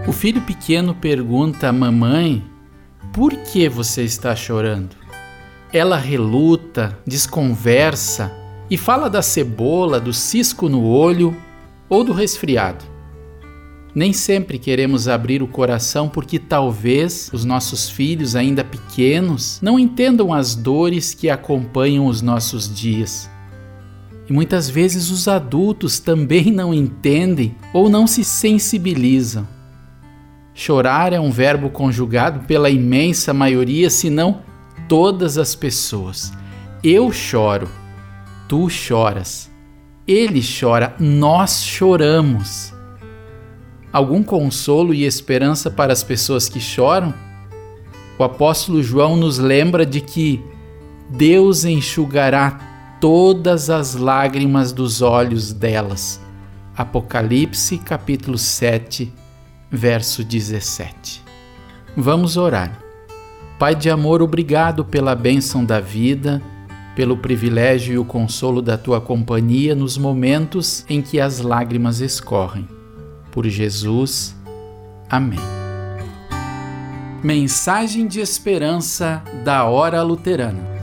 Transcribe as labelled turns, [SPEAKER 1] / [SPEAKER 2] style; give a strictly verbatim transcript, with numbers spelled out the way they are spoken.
[SPEAKER 1] O filho pequeno pergunta à mamãe: por que você está chorando? Ela reluta, desconversa e fala da cebola, do cisco no olho ou do resfriado. Nem sempre queremos abrir o coração porque talvez os nossos filhos, ainda pequenos, não entendam as dores que acompanham os nossos dias. E muitas vezes os adultos também não entendem ou não se sensibilizam. Chorar é um verbo conjugado pela imensa maioria, se não todas as pessoas. Eu choro, tu choras, ele chora, nós choramos. Algum consolo e esperança para as pessoas que choram? O apóstolo João nos lembra de que Deus enxugará todas as lágrimas dos olhos delas. Apocalipse capítulo sete, verso dezessete. Vamos orar. Pai de amor, obrigado pela bênção da vida, pelo privilégio e o consolo da Tua companhia nos momentos em que as lágrimas escorrem. Por Jesus. Amém. Mensagem de esperança da Hora Luterana.